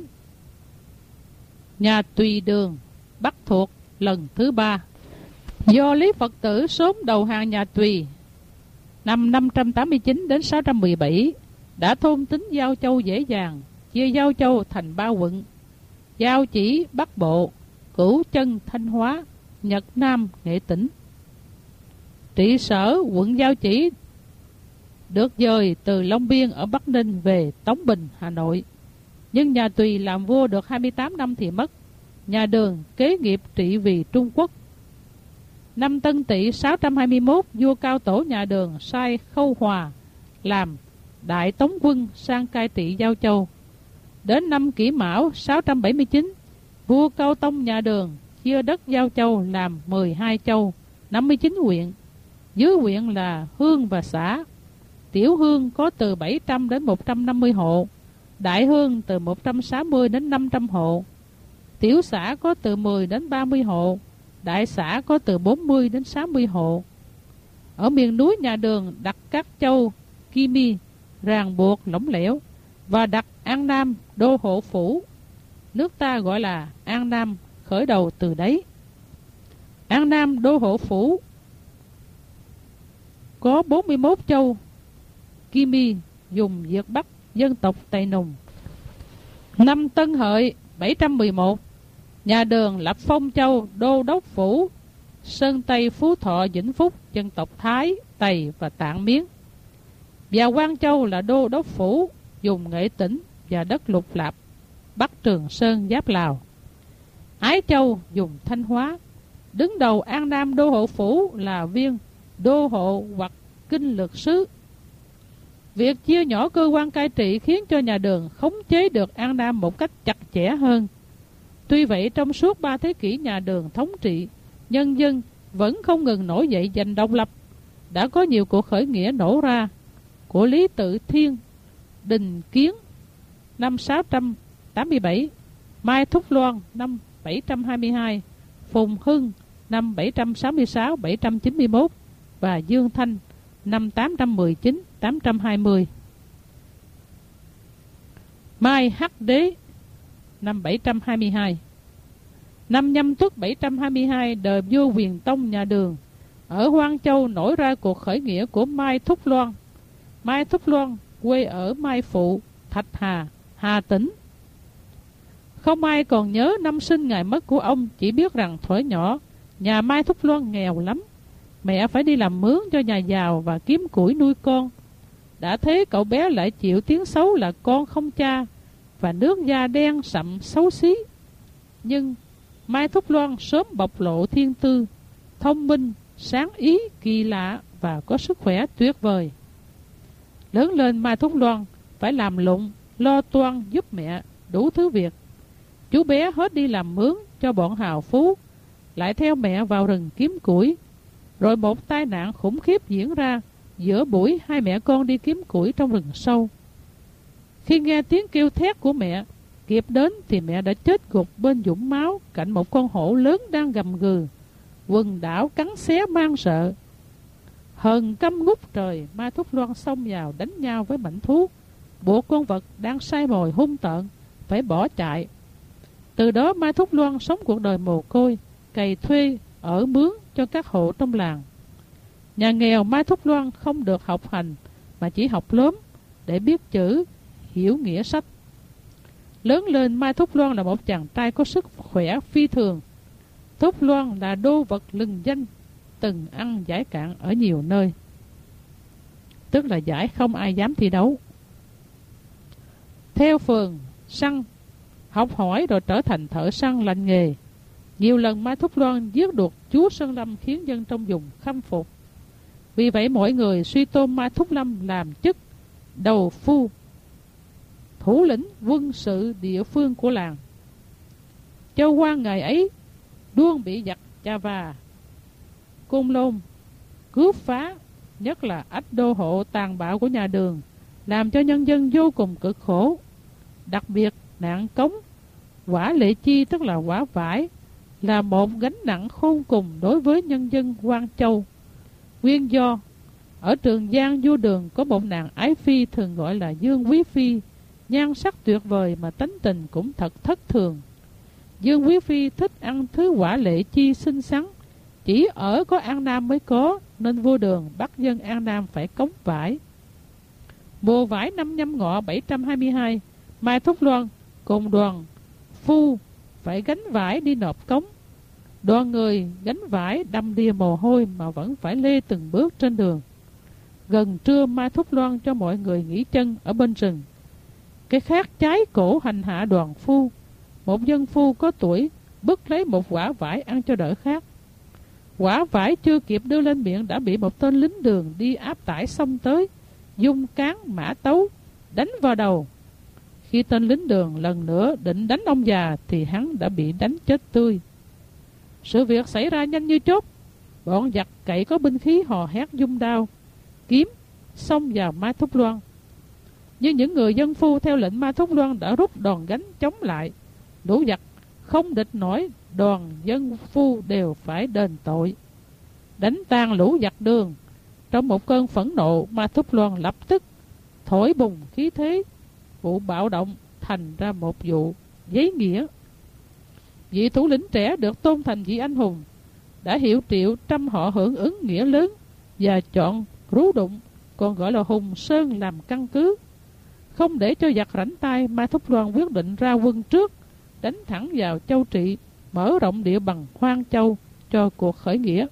Nhà Tùy Đường Bắc thuộc lần thứ ba. Do Lý Phật Tử sớm đầu hàng nhà Tùy, năm năm trăm tám mươi chín đến sáu trăm mười bảy đã thôn tính Giao Châu dễ dàng, chia Giao Châu thành ba quận: Giao Chỉ Bắc Bộ, Cửu Chân Thanh Hóa, Nhật Nam Nghệ Tĩnh. Trị sở quận Giao Chỉ được dời từ Long Biên ở Bắc Ninh về Tống Bình, Hà Nội. Nhưng nhà Tùy làm vua được hai mươi tám năm thì mất. Nhà Đường kế nghiệp trị vì Trung Quốc. Năm Tân Tỵ sáu trăm hai mươi mốt, vua Cao Tổ nhà Đường sai Khâu Hòa làm đại tống quân sang cai trị Giao Châu. Đến năm Kỷ Mão sáu trăm bảy mươi chín, vua Cao Tông nhà Đường chia đất Giao Châu làm mười hai châu, năm mươi chín huyện. Dưới huyện là hương và xã. Tiểu hương có từ bảy trăm đến một trăm năm mươi hộ, đại hương từ một trăm sáu mươi đến năm trăm hộ. Tiểu xã có từ mười đến ba mươi hộ, đại xã có từ bốn mươi đến sáu mươi hộ. Ở miền núi nhà Đường đặt các châu Kimi, ràng buộc lỏng lẻo, và đặt An Nam đô hộ phủ. Nước ta gọi là An Nam, khởi đầu từ đấy. An Nam đô hộ phủ có bốn mươi mốt châu Kimi dùng diệt Bắc dân tộc Tây Nùng. Năm Tân Hợi bảy trăm mười một, nhà Đường lập Phong Châu đô đốc phủ, Sơn Tây Phú Thọ Vĩnh Phúc dân tộc Thái, Tày và Tạng Miến. Và Quang Châu là đô đốc phủ, dùng Nghệ Tĩnh và đất Lục Lạp, Bắc Trường Sơn giáp Lào. Ái Châu dùng Thanh Hóa. Đứng đầu An Nam đô hộ phủ là viên đô hộ hoặc kinh lược sứ. Việc chia nhỏ cơ quan cai trị khiến cho nhà Đường khống chế được An Nam một cách chặt chẽ hơn. Tuy vậy, trong suốt ba thế kỷ nhà Đường thống trị, nhân dân vẫn không ngừng nổi dậy giành độc lập. Đã có nhiều cuộc khởi nghĩa nổ ra, của Lý Tự Thiên, Đình Kiến năm sáu trăm tám mươi bảy, Mai Thúc Loan năm bảy trăm hai mươi hai, Phùng Hưng năm bảy trăm sáu mươi sáu đến bảy trăm chín mươi mốt và Dương Thanh năm tám trăm mười chín đến tám trăm hai mươi. Mai Hắc Đế năm bảy trăm hai mươi hai. Năm Nhâm Tuất bảy trăm hai mươi hai, đời vua Huyền Tông nhà Đường, ở Hoang Châu nổi ra cuộc khởi nghĩa của Mai Thúc Loan. Mai Thúc Loan quê ở Mai Phụ, Thạch Hà, Hà Tĩnh. Không ai còn nhớ năm sinh ngày mất của ông, chỉ biết rằng thuở nhỏ nhà Mai Thúc Loan nghèo lắm. Mẹ phải đi làm mướn cho nhà giàu và kiếm củi nuôi con. Đã thế cậu bé lại chịu tiếng xấu là con không cha và nước da đen sậm xấu xí. Nhưng Mai Thúc Loan sớm bộc lộ thiên tư, thông minh, sáng ý, kỳ lạ và có sức khỏe tuyệt vời. Lớn lên, Mai Thúc Loan phải làm lụng, lo toan giúp mẹ đủ thứ việc. Chú bé hết đi làm mướn cho bọn hào phú, lại theo mẹ vào rừng kiếm củi. Rồi một tai nạn khủng khiếp diễn ra giữa buổi hai mẹ con đi kiếm củi trong rừng sâu. Khi nghe tiếng kêu thét của mẹ kịp đến thì mẹ đã chết gục bên vũng máu cạnh một con hổ lớn đang gầm gừ, quần đảo cắn xé man sợ. Hờn căm ngút trời, Mai Thúc Loan xông vào đánh nhau với mãnh thú, buộc con vật đang say mồi hung tợn phải bỏ chạy. Từ đó Mai Thúc Loan sống cuộc đời mồ côi, cày thuê ở mướn cho các hộ trong làng. Nhà nghèo Mai Thúc Loan không được học hành mà chỉ học lớm để biết chữ, hiểu nghĩa sách. Lớn lên, Mai Thúc Loan là một chàng trai có sức khỏe phi thường. Thúc Loan là đô vật lừng danh, từng ăn giải cạn ở nhiều nơi, tức là giải không ai dám thi đấu. Theo phường săn, học hỏi rồi trở thành thợ săn lành nghề. Nhiều lần Mai Thúc Loan giết được chúa Sơn Lâm khiến dân trong vùng khâm phục. Vì vậy mọi người suy tôn Mai Thúc Lâm làm chức đầu phu, thủ lĩnh quân sự địa phương của làng. Châu Quan ngày ấy luôn bị giặc Chava, Côn Lôn cướp phá, nhất là ách đô hộ tàn bạo của nhà Đường, làm cho nhân dân vô cùng cực khổ. Đặc biệt nạn cống, quả lệ chi tức là quả vải, là một gánh nặng khôn cùng đối với nhân dân Quan Châu. Nguyên do ở Trường Giang vua Đường có một nàng ái phi thường gọi là Dương Quý Phi, nhan sắc tuyệt vời mà tánh tình cũng thật thất thường. Dương Quý Phi thích ăn thứ quả lệ chi xinh xắn, chỉ ở có An Nam mới có, nên vua Đường bắt dân An Nam phải cống vải. Mùa vải năm Nhâm Ngọ bảy trăm hai mươi hai, Mai Thúc Loan cùng đoàn phu phải gánh vải đi nộp cống. Đoàn người gánh vải đầm đìa mồ hôi mà vẫn phải lê từng bước trên đường. Gần trưa, Mai Thúc Loan cho mọi người nghỉ chân ở bên rừng. Cái khát cháy cổ hành hạ đoàn phu. Một dân phu có tuổi bứt lấy một quả vải ăn cho đỡ khát. Quả vải chưa kịp đưa lên miệng đã bị một tên lính Đường đi áp tải xông tới, dung cán mã tấu đánh vào đầu. Khi tên lính Đường lần nữa định đánh ông già thì hắn đã bị đánh chết tươi. Sự việc xảy ra nhanh như chớp. Bọn giặc cậy có binh khí hò hét dung đao, kiếm xông vào Mai Thúc Loan. Nhưng những người dân phu theo lệnh Mai Thúc Loan đã rút đòn gánh chống lại. Lũ giặc không địch nổi, đoàn dân phu đều phải đền tội, đánh tan lũ giặc Đường. Trong một cơn phẫn nộ, Mai Thúc Loan lập tức thổi bùng khí thế, vụ bạo động thành ra một vụ giấy nghĩa. Vị thủ lĩnh trẻ được tôn thành vị anh hùng đã hiệu triệu trăm họ hưởng ứng nghĩa lớn và chọn Rú Đụng, còn gọi là Hùng Sơn, làm căn cứ. Không để cho giặc rảnh tay, Mai Thúc Loan quyết định ra quân trước, đánh thẳng vào Châu Trị, mở rộng địa bằng Hoang Châu cho cuộc khởi nghĩa.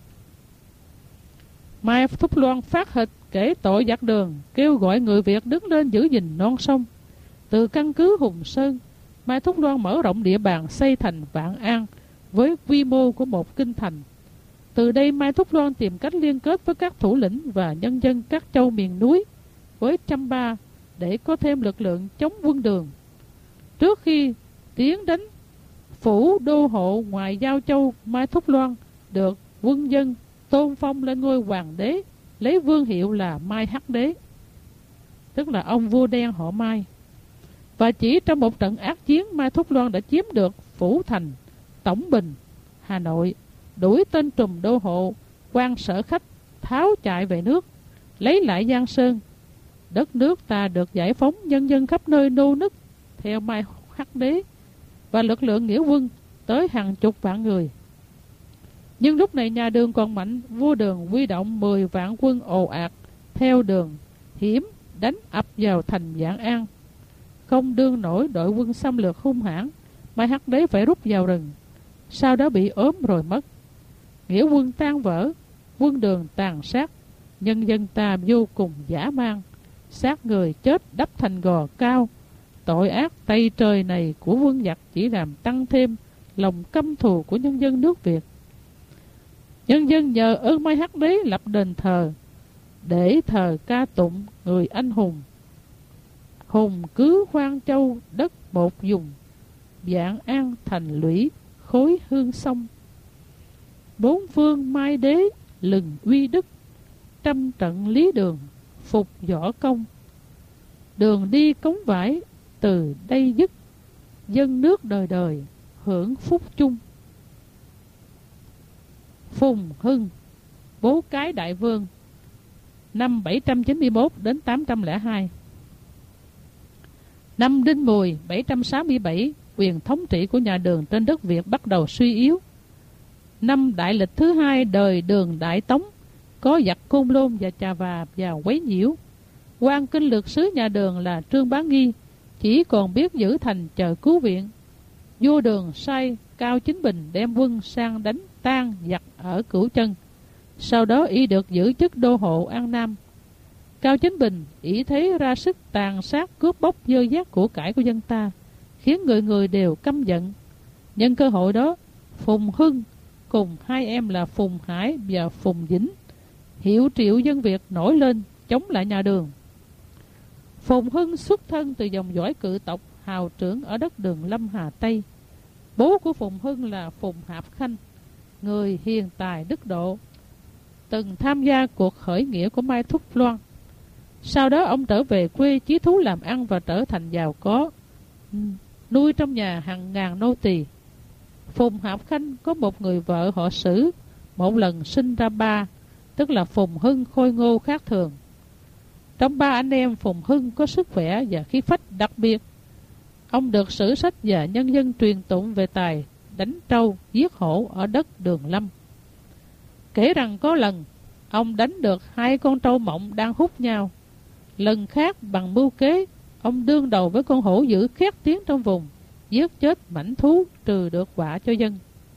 Mai Thúc Loan phát hịch kể tội giặc Đường, kêu gọi người Việt đứng lên giữ gìn non sông. Từ căn cứ Hùng Sơn, Mai Thúc Loan mở rộng địa bàn xây thành Vạn An với quy mô của một kinh thành. Từ đây Mai Thúc Loan tìm cách liên kết với các thủ lĩnh và nhân dân các châu miền núi với Chăm Ba để có thêm lực lượng chống quân Đường. Trước khi tiến đến phủ đô hộ ngoài Giao Châu, Mai Thúc Loan được quân dân tôn phong lên ngôi hoàng đế, lấy vương hiệu là Mai Hắc Đế, tức là ông vua đen họ Mai. Và chỉ trong một trận ác chiến, Mai Thúc Loan đã chiếm được phủ thành Tổng Bình, Hà Nội, đuổi tên trùm đô hộ Quan Sở Khách tháo chạy về nước, lấy lại Giang Sơn. Đất nước ta được giải phóng, nhân dân khắp nơi nô nức theo Mai Hắc Đế, và lực lượng nghĩa quân tới hàng chục vạn người. Nhưng lúc này nhà Đường còn mạnh, vua Đường huy động mười vạn quân ồ ạt theo đường hiểm đánh ập vào thành Vạn An. Không đương nổi đội quân xâm lược hung hãn, Mai Hắc Đế phải rút vào rừng, sau đó bị ốm rồi mất. Nghĩa quân tan vỡ, quân Đường tàn sát, nhân dân ta vô cùng dã man, xác người chết đắp thành gò cao. Tội ác tây trời này của quân giặc chỉ làm tăng thêm lòng căm thù của nhân dân nước Việt. Nhân dân nhờ ơn Mai Hắc Đế lập đền thờ để thờ ca tụng người anh hùng. Hùng cứ Hoang Châu đất một vùng, Vạn An thành lũy khối hương sông. Bốn phương Mai Đế lừng uy đức, trăm trận Lý Đường phục võ công. Đường đi cống vải từ đây dứt, dân nước đời đời hưởng phúc chung. Phùng Hưng, bố cái đại vương, năm bảy trăm chín mươi mốt đến tám trăm lẻ hai. Năm Đinh Mùi bảy trăm sáu mươi bảy, quyền thống trị của nhà Đường trên đất Việt bắt đầu suy yếu. Năm Đại Lịch thứ hai đời Đường Đại Tống, có giặc Côn Lôn và Chà Và vào quấy nhiễu. Quan kinh lược sứ nhà Đường là Trương Bá Nghi chỉ còn biết giữ thành chờ cứu viện. Vua Đường sai Cao Chính Bình đem quân sang đánh tan giặc ở Cửu Chân. Sau đó y được giữ chức đô hộ An Nam. Cao Chính Bình ỷ thế ra sức tàn sát cướp bóc dơ dác của cải của dân ta, khiến người người đều căm giận. Nhân cơ hội đó, Phùng Hưng cùng hai em là Phùng Hải và Phùng Vĩnh hiệu triệu dân Việt nổi lên chống lại nhà Đường. Phùng Hưng xuất thân từ dòng dõi cự tộc hào trưởng ở đất Đường Lâm Hà Tây. Bố của Phùng Hưng là Phùng Hạp Khanh, người hiền tài đức độ, từng tham gia cuộc khởi nghĩa của Mai Thúc Loan. Sau đó ông trở về quê chí thú làm ăn và trở thành giàu có, nuôi trong nhà hàng ngàn nô tỳ. Phùng Hạp Khanh có một người vợ họ Sử, một lần sinh ra ba, tức là Phùng Hưng khôi ngô khác thường. Trong ba anh em, Phùng Hưng có sức khỏe và khí phách đặc biệt. Ông được sử sách và nhân dân truyền tụng về tài đánh trâu, giết hổ ở đất Đường Lâm. Kể rằng có lần ông đánh được hai con trâu mộng đang hút nhau. Lần khác bằng mưu kế, ông đương đầu với con hổ dữ khét tiếng trong vùng, giết chết mãnh thú, trừ được họa cho dân.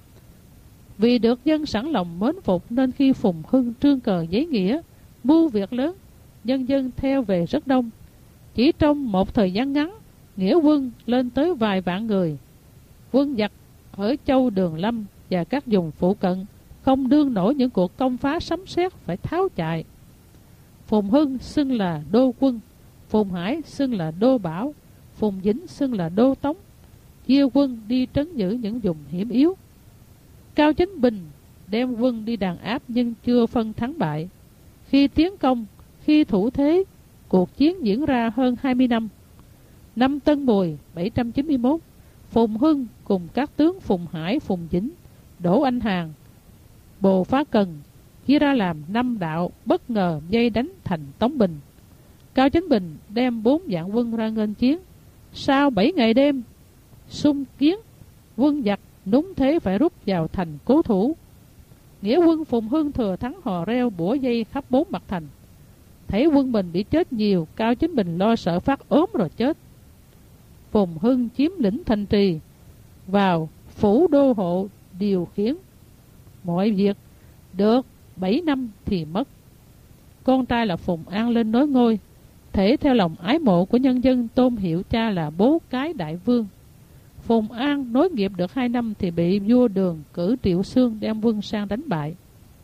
Vì được dân sẵn lòng mến phục nên khi Phùng Hưng trương cờ giấy nghĩa, mưu việc lớn, nhân dân theo về rất đông. Chỉ trong một thời gian ngắn, nghĩa quân lên tới vài vạn người. Quân giặc ở châu Đường Lâm và các vùng phụ cận không đương nổi những cuộc công phá sấm sét, phải tháo chạy. Phùng Hưng xưng là đô quân, Phùng Hải xưng là đô bảo, Phùng Vĩnh xưng là đô tống, chia quân đi trấn giữ những vùng hiểm yếu. Cao Chính Bình đem quân đi đàn áp nhưng chưa phân thắng bại. Khi tiến công, khi thủ thế, cuộc chiến diễn ra hơn hai mươi năm. Năm Tân Mùi bảy trăm chín mươi mốt, Phùng Hưng cùng các tướng Phùng Hải, Phùng Vĩnh, Đỗ Anh Hàn, Bồ Phá Cần chia ra làm năm đạo, bất ngờ dây đánh thành Tống Bình. Cao Chính Bình đem bốn vạn quân ra nghênh chiến. Sau bảy ngày đêm xung kiến, quân giặc núng thế phải rút vào thành cố thủ. Nghĩa quân Phùng Hưng thừa thắng hò reo bủa dây khắp bốn mặt thành. Thấy quân mình bị chết nhiều, Cao Chính Bình lo sợ phát ốm rồi chết. Phùng Hưng chiếm lĩnh thành trì, vào phủ đô hộ điều khiển mọi việc, được bảy năm thì mất. Con trai là Phùng An lên nối ngôi, thể theo lòng ái mộ của nhân dân tôn hiệu cha là bố cái đại vương. Phùng An nối nghiệp được hai năm thì bị vua Đường cử Triệu Xương đem quân sang đánh bại.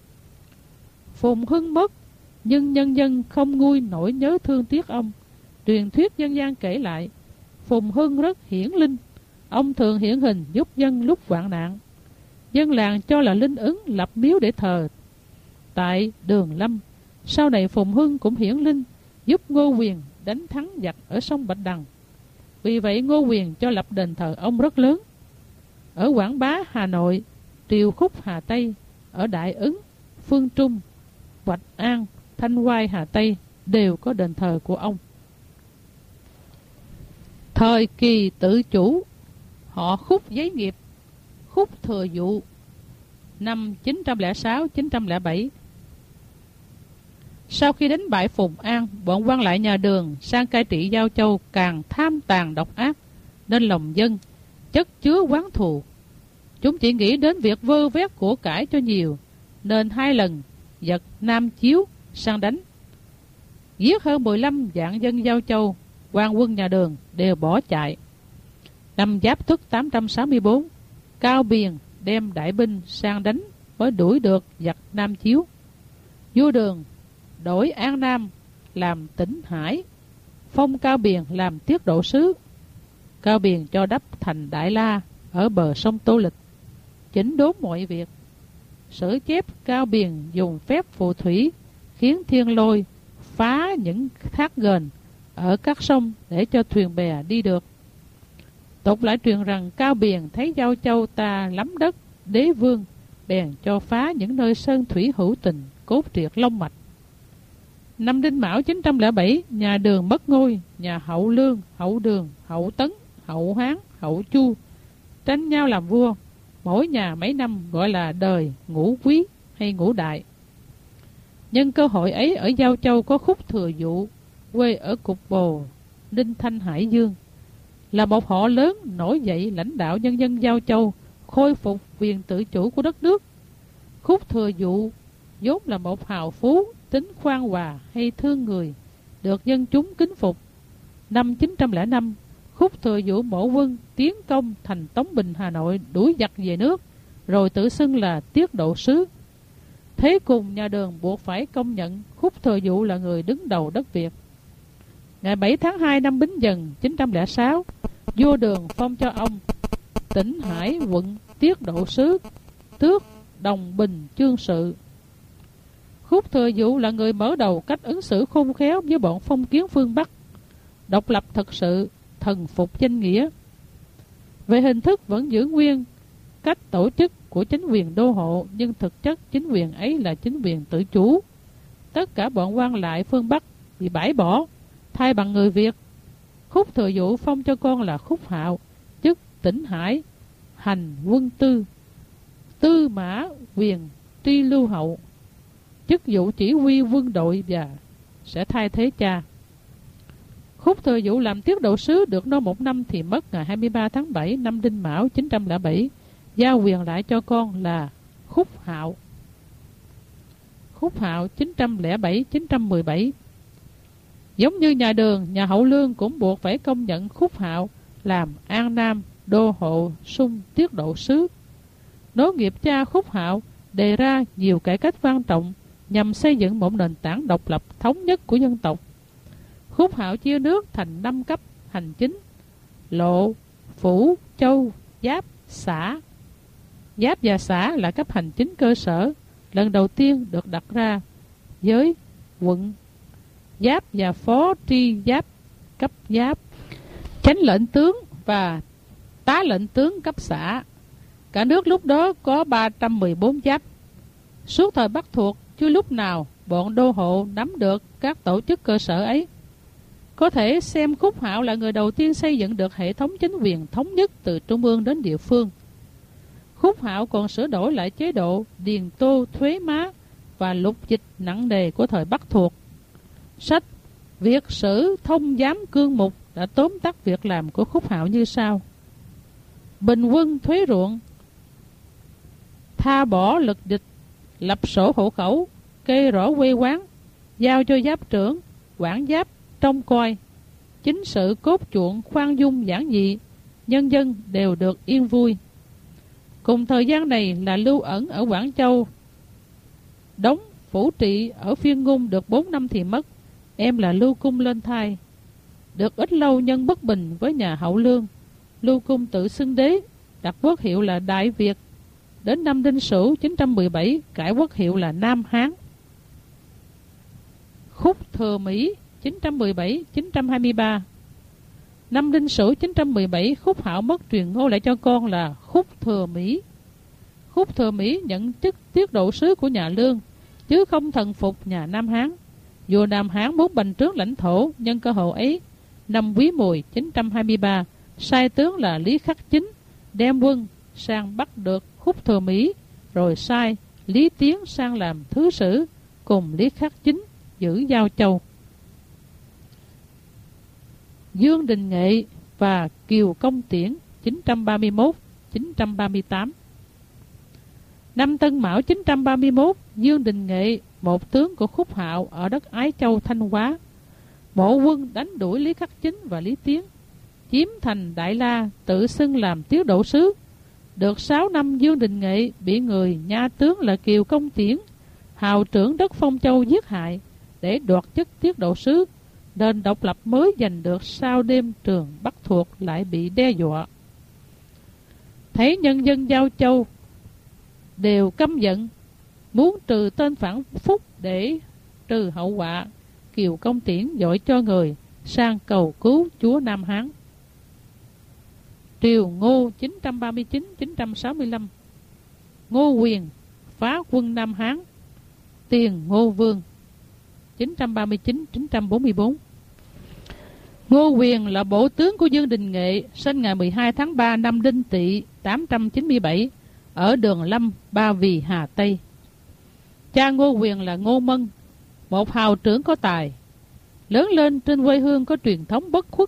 Phùng Hưng mất, nhưng nhân dân không nguôi nỗi nhớ thương tiếc ông. Truyền thuyết dân gian kể lại, Phùng Hưng rất hiển linh, ông thường hiện hình giúp dân lúc hoạn nạn. Dân làng cho là linh ứng, lập miếu để thờ tại Đường Lâm. Sau này Phùng Hưng cũng hiển linh, giúp Ngô Quyền đánh thắng giặc ở sông Bạch Đằng. Vì vậy Ngô Quyền cho lập đền thờ ông rất lớn. Ở Quảng Bá, Hà Nội, Triều Khúc, Hà Tây, ở Đại Ứng, Phương Trung, Bạch An, Thanh Oai, Hà Tây đều có đền thờ của ông. Thời kỳ tự chủ, họ Khúc giấy nghiệp, Khúc thừa dụ, năm chín trăm lẻ sáu đến chín trăm lẻ bảy. Sau khi đánh bại Phùng An, bọn quan lại nhà Đường sang cai trị Giao Châu càng tham tàn độc ác, nên lòng dân chất chứa oán thù. Chúng chỉ nghĩ đến việc vơ vét của cải cho nhiều, nên hai lần giật Nam Chiếu sang đánh, giết hơn mười lăm vạn dân Giao Châu. Quan quân nhà Đường đều bỏ chạy. Năm Giáp Tuất tám trăm sáu mươi tư, Cao Biền đem đại binh sang đánh mới đuổi được giặc Nam Chiếu. Vua Đường đổi An Nam làm Tỉnh Hải, phong Cao Biền làm tiết độ sứ. Cao Biền cho đắp thành Đại La ở bờ sông Tô Lịch, chỉnh đốn mọi việc. Sử chép Cao Biền dùng phép phù thủy khiến thiên lôi phá những thác ghềnh ở các sông để cho thuyền bè đi được. Tục lại truyền rằng Cao Biền thấy Giao Châu ta lắm đất đế vương, bèn cho phá những nơi sơn thủy hữu tình, cốt triệt long mạch. Năm Đinh Mão chín trăm lẻ bảy, nhà Đường mất ngôi, nhà Hậu Lương, Hậu Đường, Hậu Tấn, Hậu Hán, Hậu Chu tranh nhau làm vua, mỗi nhà mấy năm, gọi là đời ngũ quý hay ngũ đại. Nhân cơ hội ấy, ở Giao Châu có Khúc thừa dụ, quê ở Cục Bồ, Ninh Thanh, Hải Dương. là một họ lớn nổi dậy lãnh đạo nhân dân Giao Châu, khôi phục quyền tự chủ của đất nước. Khúc Thừa Dụ vốn là một hào phú, tính khoan hòa hay thương người, được dân chúng kính phục. Năm chín trăm lẻ năm, Khúc Thừa Dụ mộ quân tiến công thành Tống Bình Hà Nội, đuổi giặc về nước, rồi tự xưng là Tiết Độ Sứ. Thế cùng nhà Đường buộc phải công nhận Khúc Thừa Dụ là người đứng đầu đất Việt. Ngày bảy tháng hai năm Bính Dần chín trăm lẻ sáu, vua Đường phong cho ông Tỉnh Hải quận Tiết Độ Sứ, tước Đồng Bình chương sự. Khúc Thừa Dụ là người mở đầu cách ứng xử khôn khéo với bọn phong kiến phương Bắc, độc lập thật sự, thần phục danh nghĩa. Về hình thức vẫn giữ nguyên cách tổ chức của chính quyền đô hộ, nhưng thực chất chính quyền ấy là chính quyền tự chủ. Tất cả bọn quan lại phương Bắc bị bãi bỏ, thay bằng người Việt. Khúc Thừa Dụ phong cho con là Khúc Hạo, chức Tỉnh Hải hành quân tư, Tư Mã Quyền Tri Lưu Hậu, chức vụ chỉ huy quân đội và sẽ thay thế cha. Khúc Thừa Dụ làm Tiết Độ Sứ được no một năm thì mất ngày hai mươi ba tháng bảy năm Đinh Mão chín trăm lẻ bảy, giao quyền lại cho con là Khúc Hạo. Khúc Hạo chín trăm lẻ bảy đến chín trăm mười bảy. Giống như nhà Đường, nhà Hậu Lương cũng buộc phải công nhận Khúc Hạo làm An Nam đô hộ sung Tiết Độ Sứ. Nối nghiệp cha Khúc Hạo đề ra nhiều cải cách quan trọng nhằm xây dựng một nền tảng độc lập thống nhất của dân tộc. Khúc Hạo chia nước thành năm cấp hành chính: Lộ, Phủ, Châu, Giáp, Xã. Giáp và Xã là cấp hành chính cơ sở, lần đầu tiên được đặt ra với quận. Giáp và Phó Tri Giáp cấp Giáp, Chánh lệnh tướng và Tá lệnh tướng cấp xã. Cả nước lúc đó có ba trăm mười bốn giáp. Suốt thời Bắc thuộc, chưa lúc nào bọn đô hộ nắm được các tổ chức cơ sở ấy. Có thể xem Khúc Hạo là người đầu tiên xây dựng được hệ thống chính quyền thống nhất từ trung ương đến địa phương. Khúc Hạo còn sửa đổi lại chế độ điền tô thuế má và lục dịch nặng nề của thời Bắc thuộc. Sách Việt sử thông giám cương mục đã tóm tắt việc làm của Khúc Hạo như sau: bình quân thuế ruộng, tha bỏ lực địch, lập sổ hộ khẩu, kê rõ quê quán, giao cho giáp trưởng, quản giáp, trông coi. Chính sự cốt chuộng khoan dung giản dị, nhân dân đều được yên vui. Cùng thời gian này là Lưu Ẩn ở Quảng Châu đóng phủ trị ở Phiên Ngôn được bốn năm thì mất. Em là Lưu Cung lên thai. Được ít lâu nhân bất bình với nhà Hậu Lương, Lưu Cung tự xưng đế, đặt quốc hiệu là Đại Việt. Đến năm Đinh Sửu chín trăm mười bảy cải quốc hiệu là Nam Hán. Khúc Thừa Mỹ chín trăm mười bảy đến chín trăm hai mươi ba. Năm Đinh Sửu chín trăm mười bảy, Khúc Hạo mất truyền ngôi lại cho con là Khúc Thừa Mỹ. Khúc Thừa Mỹ nhận chức Tiết Độ Sứ của nhà Lương, chứ không thần phục nhà Nam Hán. Vua Nam Hán muốn bành trướng lãnh thổ, nhân cơ hội ấy, năm Quý Mùi chín trăm hai mươi ba, sai tướng là Lý Khắc Chính đem quân sang bắt được Khúc Thừa Mỹ, rồi sai Lý Tiến sang làm thứ sử, cùng Lý Khắc Chính giữ Giao Châu. Dương Đình Nghệ và Kiều Công Tiễn chín trăm ba mươi mốt đến chín trăm ba mươi tám. Năm Tân Mão chín trăm ba mươi mốt, Dương Đình Nghệ, một tướng của Khúc Hạo ở đất Ái Châu Thanh Hóa, mộ quân đánh đuổi Lý Khắc Chính và Lý Tiến, chiếm thành Đại La, tự xưng làm Tiết Độ Sứ. Được sáu năm, Dương Đình Nghệ bị người nha tướng là Kiều Công Tiễn, hào trưởng đất Phong Châu giết hại để đoạt chức Tiết Độ Sứ. Nền độc lập mới giành được sau đêm Trường Bắc thuộc lại bị đe dọa. Thấy nhân dân Giao Châu đều căm giận, muốn trừ tên phản phúc để trừ hậu họa, Kiều Công Tiễn dội cho người sang cầu cứu chúa Nam Hán. Triều Ngô chín trăm ba mươi chín đến chín trăm sáu mươi lăm. Ngô Quyền phá quân Nam Hán, Tiền Ngô Vương chín trăm ba mươi chín đến chín trăm bốn mươi bốn. Ngô Quyền là bộ tướng của Dương Đình Nghệ, sinh ngày mười hai tháng ba năm Đinh Tỵ tám trăm chín mươi bảy ở Đường Lâm, Ba Vì, Hà Tây. Cha Ngô Quyền là Ngô Mân, một hào trưởng có tài, lớn lên trên quê hương có truyền thống bất khuất,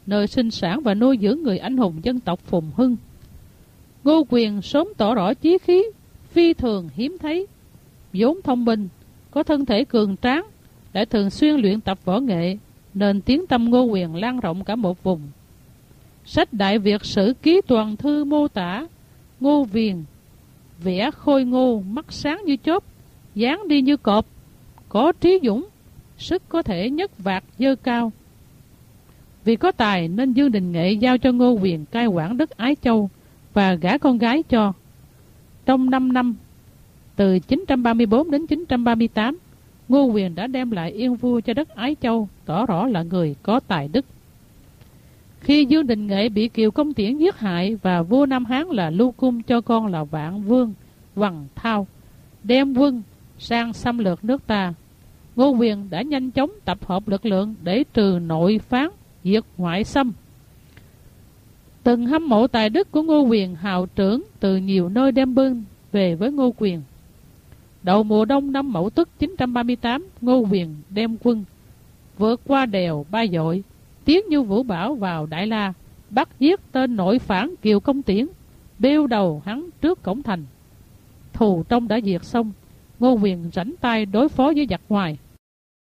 nơi sinh sản và nuôi dưỡng người anh hùng dân tộc Phùng Hưng. Ngô Quyền sớm tỏ rõ chí khí, phi thường hiếm thấy. Vốn thông minh, có thân thể cường tráng, lại thường xuyên luyện tập võ nghệ, nên tiếng tăm Ngô Quyền lan rộng cả một vùng. Sách Đại Việt Sử Ký Toàn Thư mô tả Ngô Viền vẻ khôi ngô, mắt sáng như chớp, dáng đi như cọp, có trí dũng, sức có thể nhấc vạt dơ cao. Vì có tài nên Dương Đình Nghệ giao cho Ngô Quyền cai quản đất Ái Châu và gả con gái cho. Trong năm năm, từ chín trăm ba mươi bốn đến chín trăm ba mươi tám, Ngô Quyền đã đem lại yên vui cho đất Ái Châu, tỏ rõ là người có tài đức. Khi Dương Đình Nghệ bị Kiều Công Tiễn giết hại và vua Nam Hán là Lưu Cung cho con là Vạn Vương Hoằng Thao đem quân sang xâm lược nước ta, Ngô Quyền đã nhanh chóng tập hợp lực lượng để trừ nội phán, diệt ngoại xâm. Từng hâm mộ tài đức của Ngô Quyền hào trưởng từ nhiều nơi đem binh về với Ngô Quyền. Đầu mùa đông năm Mậu Tuất chín trăm ba mươi tám, Ngô Quyền đem quân vượt qua đèo Ba Dội, tiến như vũ bão vào Đại La, bắt giết tên nội phản Kiều Công Tiễn, bêu đầu hắn trước cổng thành. Thù trong đã diệt xong, Ngô Quyền rảnh tay đối phó với giặc ngoài.